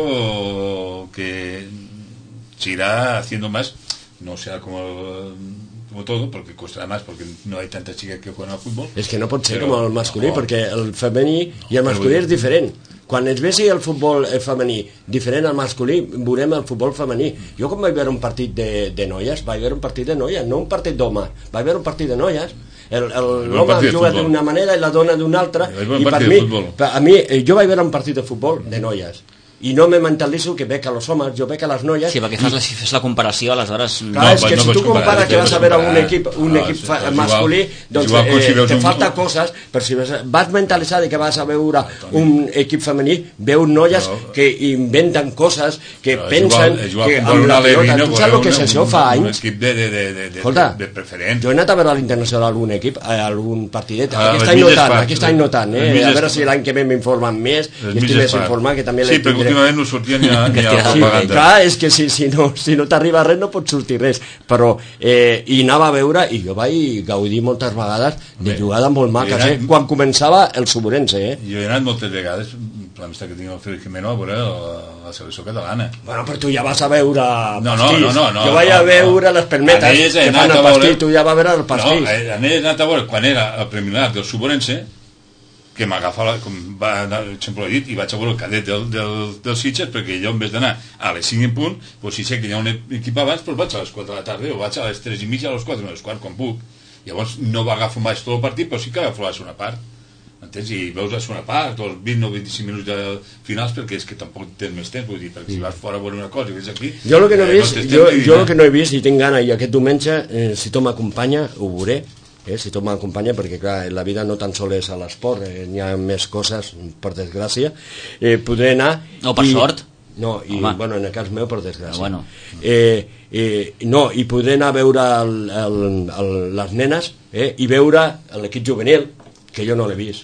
momento que se irá haciendo más, no será como todo, porque costarà més, perquè no hi ha tantes xiques que juguen al futbol. És que no pot ser com el masculí, perquè el femení i el masculí és diferent. Quan es vegi el futbol femení diferent al masculí, veurem el futbol femení. Jo quan vaig veure un partit de noies, vaig veure un partit de noies, no un partit d'home, vaig veure un partit de noies. L'home juga d'una manera i la dona d'una altra, i per mi, jo vaig veure un partit de futbol de noies. I no me mentalitzo que veig a los homes, jo veig a les noies... Sí, perquè fes la comparació, aleshores... Clar, és que si tu compares que vas a veure un equip masculí, doncs te falta coses, però si vas mentalitzar que vas a veure un equip femení, veus noies que inventen coses, que pensen que amb la pelota... Tu saps el que és això fa anys? Escolta, jo he anat a veure a l'Internacional algun equip, algun partidet, aquest any no tant, a veure si l'any que ve m'informen més, i estic més informat, que també l'he tindré. Últimament no sortia ni a propaganda. Clar, és que si no t'arriba res no pot sortir res, però i anava a veure, i jo vaig gaudir moltes vegades de jugades molt maques, quan començava el Suburense. Jo he anat moltes vegades, per l'amistat que tinc el Félix Jimeno, a veure la selecció catalana. Bueno, però tu ja vas a veure pastís. Jo vaig a veure les permetes que fan el pastís, tu ja vas a veure el pastís. No, a ell he anat a veure quan era el preliminar del Suburense, que m'agafa, com sempre l'he dit, i vaig a veure el cadet del Sitges, perquè jo en vez d'anar a les 5 en punt, doncs si sé que hi ha un equip abans, doncs vaig a les 4 de la tarda, o vaig a les 3 i mitja, a les 4, a les 4, quan puc. Llavors no m'agafo mai tot el partit, però sí que agafo la segona part. Entens? I veus la segona part, els 20 o 25 minuts de finals, perquè és que tampoc tens més temps, vull dir, perquè si vas fora a veure una cosa i vés aquí... Jo el que no he vist, i tinc gana, i aquest diumenge, si tu m'acompanya, ho veuré, si tot m'acompanya, perquè clar, la vida no tan sols és a l'esport, n'hi ha més coses, per desgràcia, podré anar... O per sort. No, i, home. bueno, en el cas meu, per desgràcia. Bueno. No, i poder anar a veure les nenes i veure l'equip juvenil, que jo no l'he vist.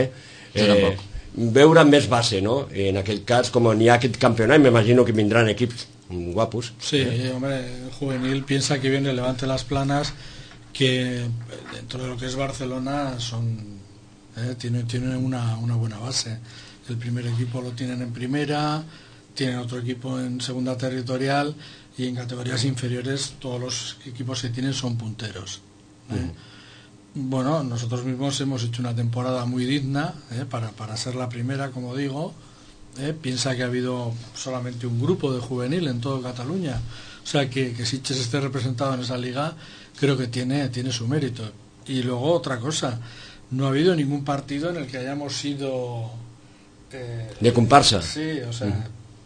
Veure més base, no? En aquell cas, com n'hi ha aquest campionat, m'imagino que vindran equips guapos. Sí, hombre, el juvenil piensa que viene Levante Las Planas, que dentro de lo que es Barcelona tiene una buena base. El primer equipo lo tienen en primera, tienen otro equipo en segunda territorial, y en categorías inferiores todos los equipos que tienen son punteros. Bueno, nosotros mismos hemos hecho una temporada muy digna para ser la primera, como digo. Piensa que ha habido solamente un grupo de juvenil en todo Cataluña, o sea que Sitges esté representado en esa liga, creo que tiene su mérito. Y luego otra cosa, no ha habido ningún partido en el que hayamos sido de comparsa. Sí, o sea,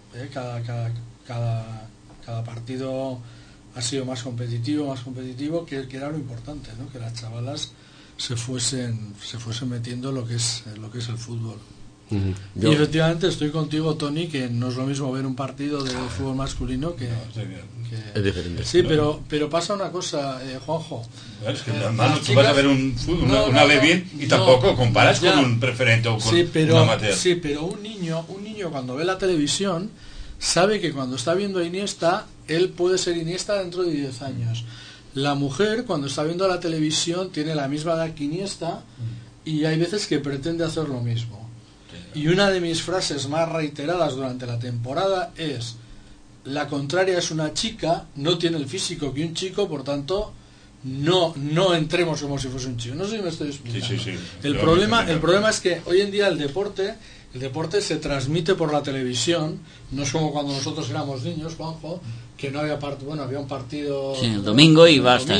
cada partido ha sido más competitivo, que era lo importante, ¿no? Que las chavalas se fuesen metiendo lo que es el fútbol. Y efectivamente estoy contigo, Tony, que no es lo mismo ver un partido de fútbol masculino que es diferente. Sí, pero pasa una cosa, Juanjo. Es que además tú vas a ver una B y tampoco comparas con un preferente o con un amateur. Sí, pero un niño cuando ve la televisión sabe que cuando está viendo a Iniesta, él puede ser Iniesta dentro de 10 años. La mujer, cuando está viendo la televisión, tiene la misma edad que Iniesta y hay veces que pretende hacer lo mismo. Y una de mis frases más reiteradas durante la temporada es: la contraria es una chica, no tiene el físico que un chico, por tanto no entremos como si fuese un chico. No sé si me estoy explicando. Sí. El problema es que hoy en día el deporte se transmite por la televisión, no es como cuando nosotros éramos niños, Juanjo, que no había había un partido el domingo y basta.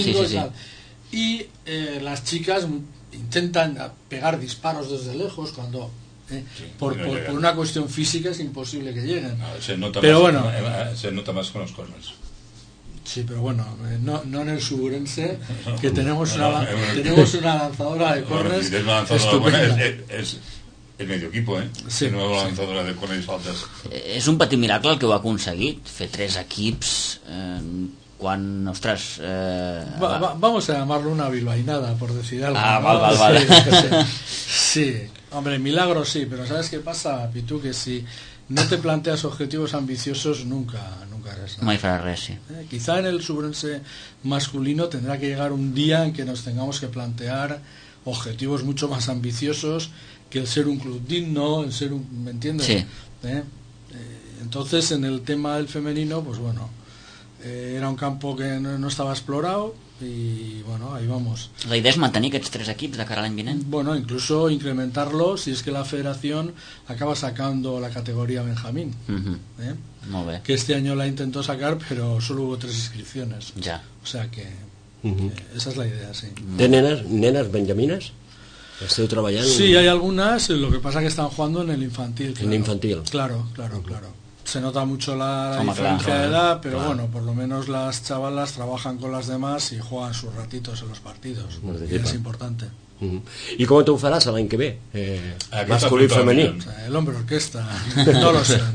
Y las chicas intentan pegar disparos desde lejos cuando por una cuestión física es imposible que lleguen. Se nota más con los corners. Sí, pero bueno, no en el Suburense, que tenemos una lanzadora de corners estupenda. Es el medio equipo, Sí, nueva lanzadora de corners faltes. És un petit miracle el que ho ha aconseguit, fer 3 equips quan, ostres... Vamos a llamarlo una bilbainada, por decir algo. Vale. Sí, hombre, milagro sí, pero ¿sabes qué pasa, Pitu? Que si no te planteas objetivos ambiciosos, nunca harás nada. Mai farà res, sí. Quizá en el Suburense masculino tendrá que llegar un día en que nos tengamos que plantear objetivos mucho más ambiciosos que el ser un club digno, el ser un... ¿me entiendes? Sí. Entonces, en el tema del femenino, pues bueno, era un campo que no estaba explorado y bueno, ahí vamos. La idea és mantenir aquests 3 equips de cara a l'any vinent? Bueno, incluso incrementarlo si es que la federación acaba sacando la categoría Benjamín. Molt bé. Que este año la intentó sacar, pero solo hubo 3 inscripciones. Ya. O sea que esa es la idea, sí. ¿De nenas benjamines? ¿Esteu treballant? Sí, hay algunas, lo que pasa que están jugando en el infantil. En el infantil. Claro. Se nota mucho la diferencia de edad, pero bueno, por lo menos las chavalas trabajan con las demás y juegan sus ratitos en los partidos. Es importante. ¿Y cómo te ho faràs l'any que ve? Masculí i femení. El hombre orquesta. No lo sé.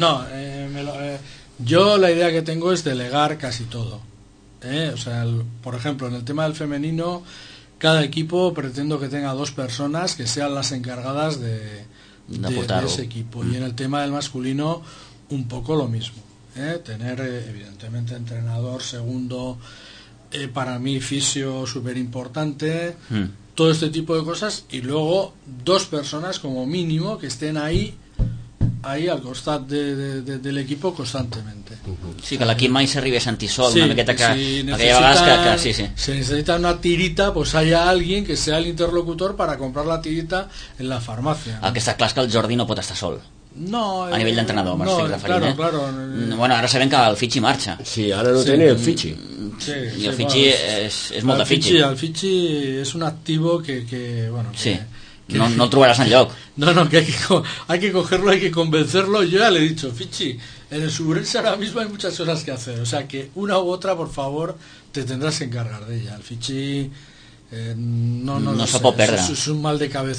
Yo la idea que tengo es delegar casi todo. O sea, por ejemplo, en el tema del femenino, cada equipo pretendo que tenga 2 personas que sean las encargadas de ese equipo. Y en el tema del masculino, un poco lo mismo. Tener, evidentemente, entrenador, segundo, para mí fisio súper importante, todo este tipo de cosas, y luego 2 personas como mínimo que estén ahí al costat del equipo constantemente. Sí, que l'equip mai s'arribi a sentir sol, sí, una miqueta que... Si se necesita una tirita, pues haya alguien que sea el interlocutor para comprar la tirita en la farmacia. El que està clar és que el Jordi no pot estar sol. No, a nivell d'entrenador, m'estic referint. Claro. Bueno, ara sabem que el Fitxi marxa. Sí, ara no té ni el Fitxi. I el Fitxi és molt de Fitxi. El Fitxi és un activo que bueno... Sí. No el trobaràs enlloc. No, que hay que cogerlo, hay que convencerlo. Yo ya le he dicho, Fitxi, en el Suburense ahora mismo hay muchas cosas que hacer, o sea que una u otra, por favor, te tendrás que encargar de ella. El Fitxi no se pot perdre. Es un mal de cabeza.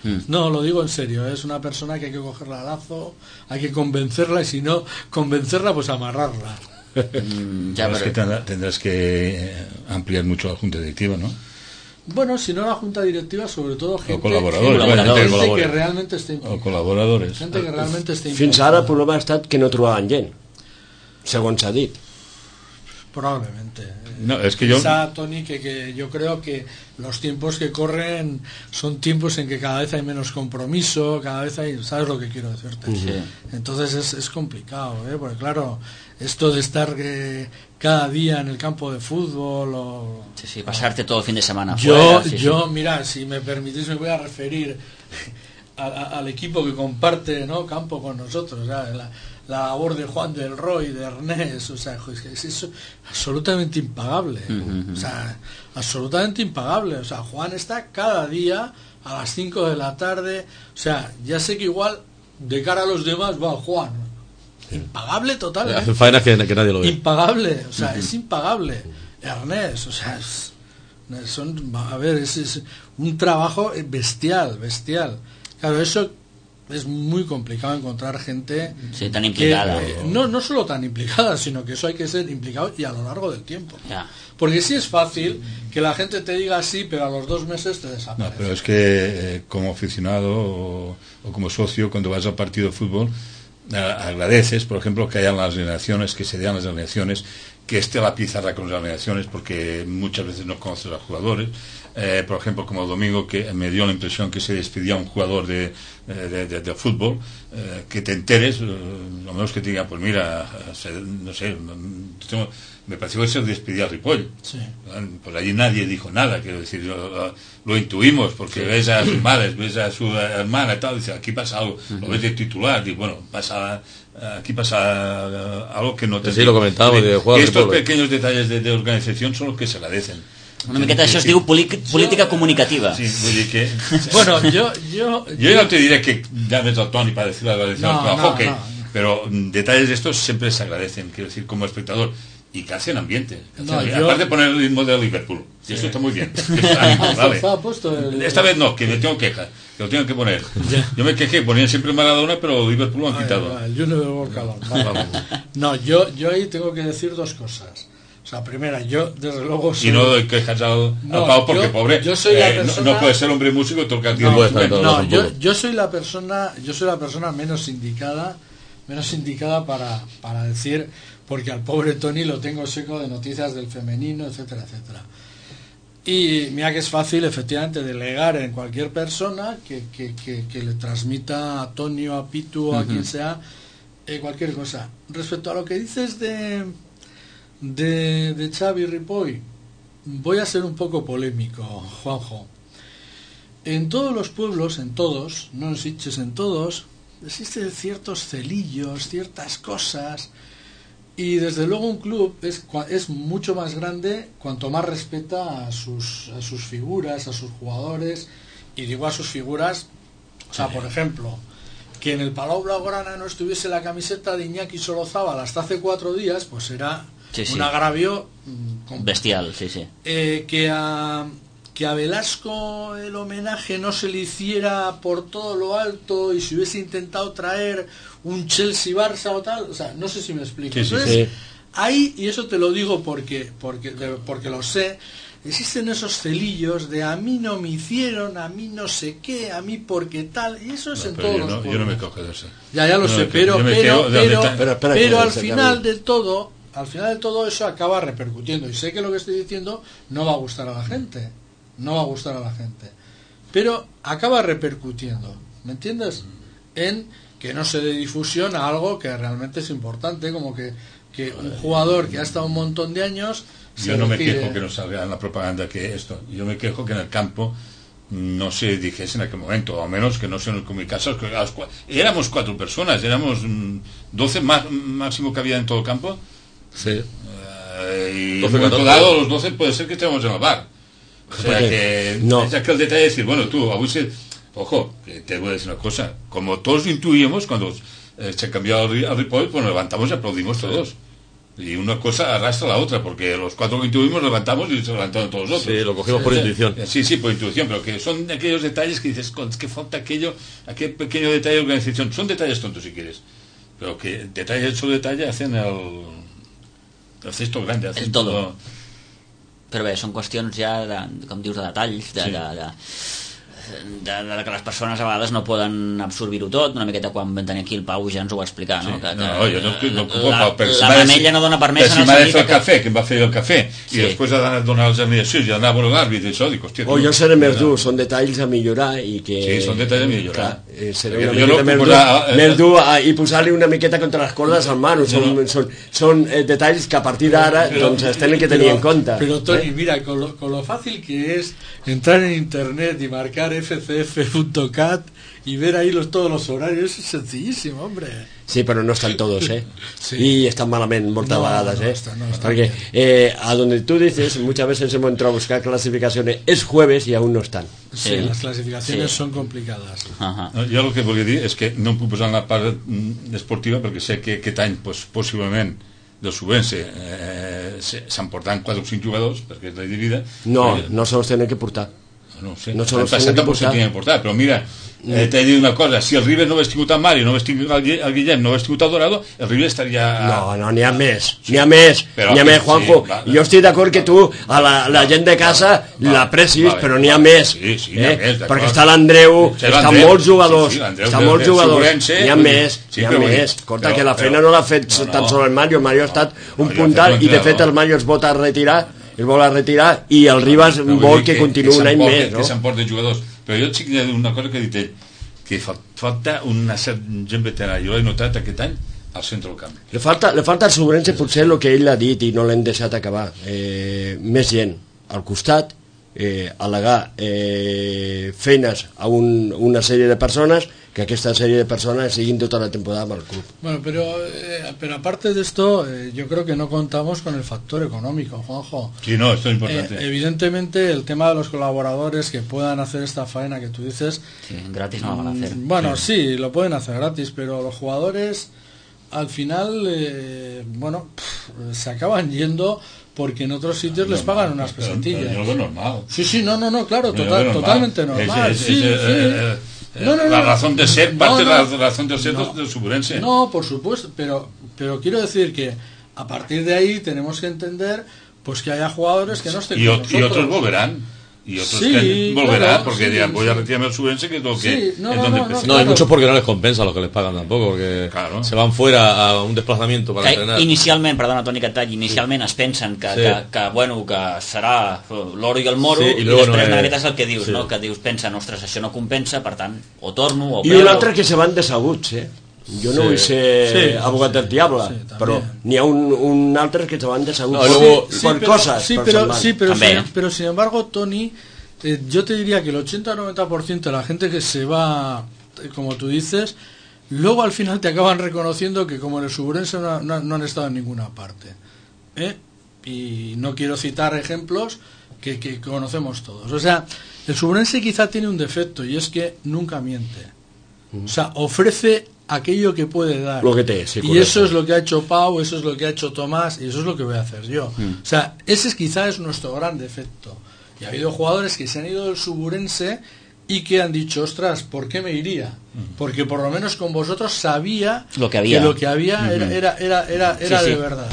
No, lo digo en serio, es una persona que hay que cogerla a lazo, hay que convencerla, y si no convencerla, pues amarrarla. Ya, pero es que tendrás que ampliar mucho la junta directiva, ¿no? Bueno, si no la junta directiva, sobre todo gente, o colaboradores, gente que realmente esté implicada. O col·laboradores. Gente que realmente esté implicada. Fins ara el problema ha estat que no trobaven gent, segons s'ha dit. Probablemente. No, es que yo... Tony, que yo creo que los tiempos que corren son tiempos en que cada vez hay menos compromiso, cada vez hay... ¿Sabes lo que quiero decirte? Sí. Entonces es complicado, porque claro, esto de estar cada día en el campo de fútbol o... Sí, pasarte todo el fin de semana yo, fuera, mira, si me permitís me voy a referir al equipo que comparte, ¿no?, campo con nosotros, la labor de Juan del Roy, de Ernest, o sea, es absolutamente impagable. O sea, absolutamente impagable. O sea, Juan está cada día a las 5 de la tarde, o sea, ya sé que igual de cara a los demás va Juan. Impagable totalmente. Hace faenas que nadie lo ve. Impagable, o sea, es impagable. Ernest, o sea, es un trabajo bestial. Claro, eso es muy complicado, encontrar gente tan implicada. No solo tan implicada, sino que eso hay que ser implicado y a lo largo del tiempo. Ya. Porque sí es fácil que la gente te diga sí, pero a los 2 meses te desaparece. No, pero es que como aficionado o como socio, cuando vas al partido de fútbol, agradeces, por ejemplo, que hayan las alineaciones, que se den las alineaciones, que esté la pizarra con las alineaciones, porque muchas veces no conoces a los jugadores. Por ejemplo, como el domingo, que me dio la impresión que se despedía un jugador de fútbol, que te enteres, lo menos que te diga, pues mira, no sé, me pareció que se despedía Ripoll. Sí. Pues allí nadie dijo nada, quiero decir, lo intuimos, porque ves a sus madres, ves a su hermana y tal, dice, aquí pasa algo, lo ves de titular, y bueno, aquí pasa algo que no te... Sí, lo comentaba. Estos pequeños detalles de organización son los que se agradecen. Una miqueta això es diu política comunicativa. Sí, vull dir que... Bueno, yo no te diré que llames al Tony para decir la agradecimiento al hockey, pero detalles de estos siempre se agradecen, quiero decir, como espectador, y que hacen ambiente. Aparte de poner el ritmo de Liverpool, y eso está muy bien. Vale. Esta vez no, que me tengo quejas, que lo tengo que poner. Yo me quejé, ponían siempre Maradona, pero Liverpool lo han quitado. No, yo ahí tengo que decir 2 cosas. O sea, primera, yo desde luego soy... Y no doy quejas al Pau porque pobre, yo soy la persona... no puede ser hombre músico tocar yo soy la persona menos indicada para decir, porque al pobre Tony lo tengo seco de noticias del femenino, etcétera, etcétera. Y mira que es fácil efectivamente delegar en cualquier persona que le transmita a Tony o a Pitu o a quien sea cualquier cosa. Respecto a lo que dices de Xavi Ripoll, voy a ser un poco polémico, Juanjo. En todos los pueblos, en todos, no en Sitges, en todos, existen ciertos celillos, ciertas cosas, y desde luego un club es mucho más grande cuanto más respeta a sus figuras, a sus jugadores, y digo a sus figuras, o sea, por ejemplo, que en el Palau Blaugrana no estuviese la camiseta de Iñaki Solozábal hasta hace 4 días, pues era... Sí. Un agravio bestial, sí. Que a Velasco el homenaje no se le hiciera por todo lo alto y se hubiese intentado traer un Chelsea-Barça o tal, o sea, no sé si me explico. Entonces, ahí, y eso te lo digo porque lo sé, existen esos celillos de a mí no me hicieron, a mí no sé qué, a mí porque tal, y eso es en todos los pueblos. Yo no me cojo de eso. Ya lo sé, pero al final del todo eso acaba repercutiendo, y sé que lo que estoy diciendo no va a gustar a la gente, pero acaba repercutiendo, ¿me entiendes? En que no se dé difusión a algo que realmente es importante, como que un jugador que ha estado un montón de años... Yo no me quejo que no salga en la propaganda que esto, yo me quejo que en el campo no se dijese en aquel momento, o al menos que no se nos comunicase. Éramos 4 personas, éramos 12 máximo que había en todo el campo. Sí. Y en un momento dado, los 12 puede ser que estemos en el bar. O sea que no. Es aquel detalle de decir, bueno, tú, ojo, que te voy a decir una cosa, como todos intuíamos cuando se cambió a Ripoll, pues nos levantamos y aplaudimos todos. Y una cosa arrastra a la otra, porque los 4 que tuvimos levantamos y se levantaron todos los otros. Sí, lo cogimos por intuición. Sí, por intuición, pero que son aquellos detalles que dices, es que falta aquel pequeño detalle de organización. Son detalles tontos si quieres, pero que detalle hecho detalle hacen el cesto grande, hacen el todo. Però bé, són qüestions ja, com dius, de detalls, de que les persones a vegades no poden absorbir-ho tot, una miqueta quan vam tenir aquí el Pau ja ens ho va explicar, no? Sí. Jo no la mamella no dona permès en el sentit que... cafè, que em va fer el cafè, i després ha d'anar a donar les animacions i anar a veure l'àrbit i això, dic, hòstia... O jo seré més dur, són detalls a millorar i que... Sí, són detalls a millorar. Seré una miqueta més dur i posar-li una miqueta contra les cordes al mano, són detalls que a partir d'ara doncs es tenen que tenir en compte. Pero Toni, mira, con lo fácil que es entrar en internet y marcar fcf.cat y ver ahí todos los horarios, es sencillísimo, hombre. Sí, pero no están todos, Sí. Y están malamente moltes vegades, Porque a donde tú dices, muchas veces hemos entrado a buscar clasificaciones, es jueves y aún no están. Sí, las clasificaciones son complicadas. Jo el que volia dir és que no em puc posar en la part esportiva perquè sé que aquest any possiblement del Subvense s'emportaran 4 o 5 jugadors perquè és la dividida. No se los tienen que portar. No sé, l'any passat tampoc se tenien que portar, però mira, t'he dit una cosa, si el Ribes no hagués tingut el Mario, no hagués tingut el Guillem, no hagués tingut el Dorado, el Ribes estaria... No, n'hi ha més, Juanjo. Jo estic d'acord que tu a la gent de casa l'aprecis, però n'hi ha més. Sí, n'hi ha més, d'acord. Perquè està l'Andreu, estan molts jugadors, n'hi ha més. Escolta, que la feina no l'ha fet tan sols el Mario ha estat un puntal i de fet el Mario es vol retirar i el Ribas vol que continuï un any més, no? Que s'emporten jugadors. Però jo sí que hi ha una cosa que ha dit ell, que falta una certa gent veterana. Jo l'he notat aquest any al centre del camp. Le falta al Subrense potser el que ell ha dit i no l'hem deixat acabar. Més gent al costat, al·legar feines a una sèrie de persones, que aquesta serie de personas siguen toda la temporada para el club. Bueno, pero aparte de esto, yo creo que no contamos con el factor económico, Juanjo. Sí, no, esto es importante. Evidentemente, el tema de los colaboradores que puedan hacer esta faena que tú dices... Sí, gratis no lo van a hacer. Bueno, sí, lo pueden hacer gratis, pero los jugadores, al final, se acaban yendo... porque en otros sitios les pagan unas pesetillas. Pero es normal. Sí, no, claro, totalmente normal. La razón de ser, parte de la razón de ser del Subrense. No, por supuesto, pero quiero decir que a partir de ahí tenemos que entender pues que haya jugadores que no estén con nosotros. Y otros volverán. Y otros que volverán, porque dirán, voy a retirarme el Subrense, que es lo que donde empecé. No, hay muchos porque no les compensa lo que les pagan tampoco, porque se van fuera a un desplazamiento para entrenar. Inicialment, perdona Toni que et talli, inicialment es pensen que serà l'oro i el moro, i després una miqueta és el que dius, no? Que dius, pensen, ostres, això no compensa, per tant, o torno o I un altre que se van desaguts, jo no vull ser abogat del diable, però n'hi ha un altre que se van desaguts per coses. Pero sin embargo, Toni, yo te diría que el 80-90% de la gente que se va, como tú dices, luego al final te acaban reconociendo que como en el Subrense no han estado en ninguna parte. Y no quiero citar ejemplos que conocemos todos. O sea, el Subrense quizá tiene un defecto y es que nunca miente. O sea, ofrece aquello que puede dar. Lo que y eso es lo que ha hecho Pau, eso es lo que ha hecho Tomás y eso es lo que voy a hacer yo. O sea, ese quizá es nuestro gran defecto. Y ha habido jugadores que se han ido del Subrense y que han dicho, ostras, ¿por qué me iría? Porque por lo menos con vosotros sabía que lo que había era de verdad.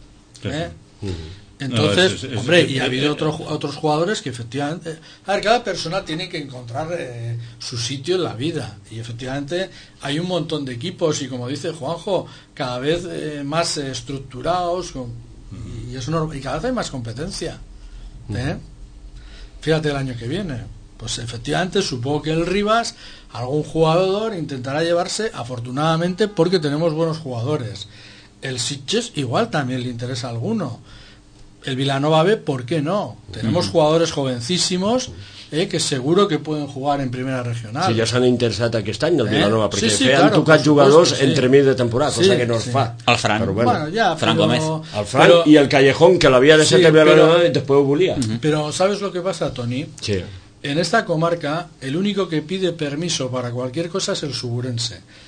Entonces, hombre, y ha habido otros jugadores que efectivamente... A ver, cada persona tiene que encontrar su sitio en la vida. Y efectivamente hay un montón de equipos y como dice Juanjo, cada vez más estructurados y cada vez hay más competencia. Fíjate el año que viene. Pues efectivamente supongo que el Rivas, algún jugador intentará llevarse, afortunadamente, porque tenemos buenos jugadores. El Sitges igual también le interesa a alguno. El Vilanova B, ¿por qué no? Tenemos jugadores jovencísimos que seguro que pueden jugar en primera regional. Sí, ja s'han interessat aquest any del Vilanova, perquè han tocat jugadors entre mig de temporada, cosa que no es fa. El Fran. Fran Gómez. El Fran y el Callejón, que l'havia deixat el Vilanova y después ho volia. Pero ¿sabes lo que pasa, Toni? Sí. En esta comarca, el único que pide permiso para cualquier cosa es el Subrense.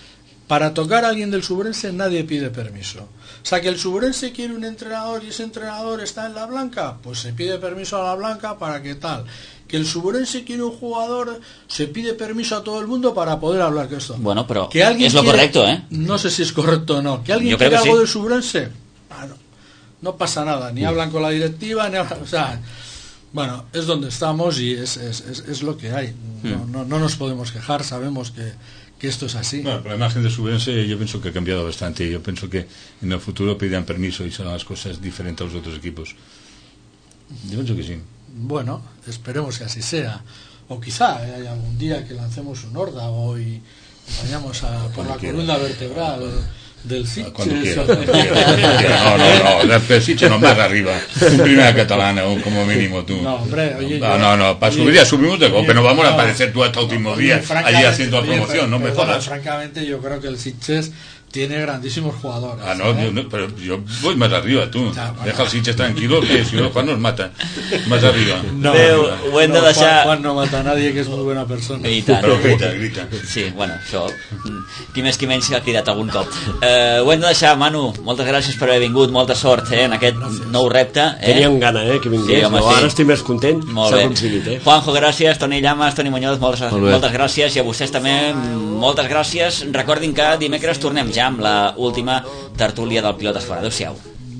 para tocar a alguien del Subrense nadie pide permiso. O sea, que el Subrense quiere un entrenador y ese entrenador está en la Blanca, pues se pide permiso a la Blanca para que tal. Que el Subrense quiere un jugador, se pide permiso a todo el mundo para poder hablar de esto. Bueno, pero que alguien es lo correcto, ¿eh? No sé si es correcto o no. Que alguien Yo creo quiera que algo sí. del Subrense, no pasa nada. Ni hablan con la directiva, ni hablan, o sea... Bueno, es donde estamos y es lo que hay. No nos podemos quejar, sabemos que esto es así. Bueno, pero la imagen de Subrense yo pienso que ha cambiado bastante. Yo pienso que en el futuro pedirán permiso y serán las cosas diferentes a los otros equipos. Yo pienso que sí. Bueno, esperemos que así sea. O quizá haya algún día que lancemos un órdago y vayamos por la columna vertebral del Sitges. Cuando quiera. No, del Sitges no, más arriba. Un primera catalana, o como mínimo tú. No, hombre, oye. No, para subir ya subimos de golpe, no vamos a aparecer tú hasta el último día allí haciendo la promoción, no me jodas. Francamente, yo creo que el Sitges tiene grandísimos jugadores. Pero yo voy más arriba, tú. Deja al Sitges tranquilo, que si no, Juan nos mata. Más arriba. Ho hem de deixar... Juan no mata a nadie, que és molt bona persona. I tant. Però grita. Sí, bueno, això... Qui més qui menys que ha cridat algun cop. Ho hem de deixar, Manu. Moltes gràcies per haver vingut, molta sort en aquest nou repte. Teníem gana, que vingués. Sí, home, sí. Ara estic més content. Molt bé. Juanjo, gràcies. Toni Llamas, Toni Muñoz, moltes gràcies. I a vostès també, moltes gràcies. Recordin que dimecres tornem ja amb la última tertúlia del Pilotes Fora. Adéu-siau.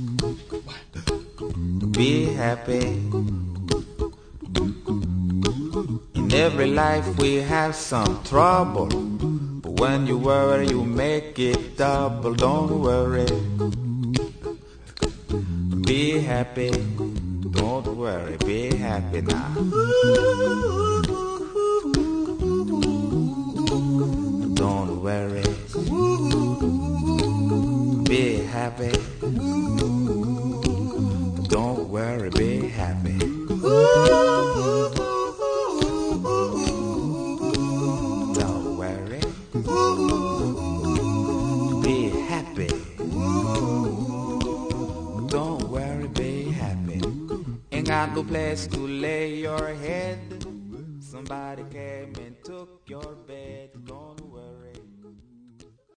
Be happy. In every life we have some trouble, but when you worry you make it double. Don't worry. Be happy. Don't worry. Be happy now. Don't worry. Be happy. Don't worry, be happy. Don't worry. Be happy. Don't worry, be happy. Ain't got no place to lay your head. Somebody came and took your bed.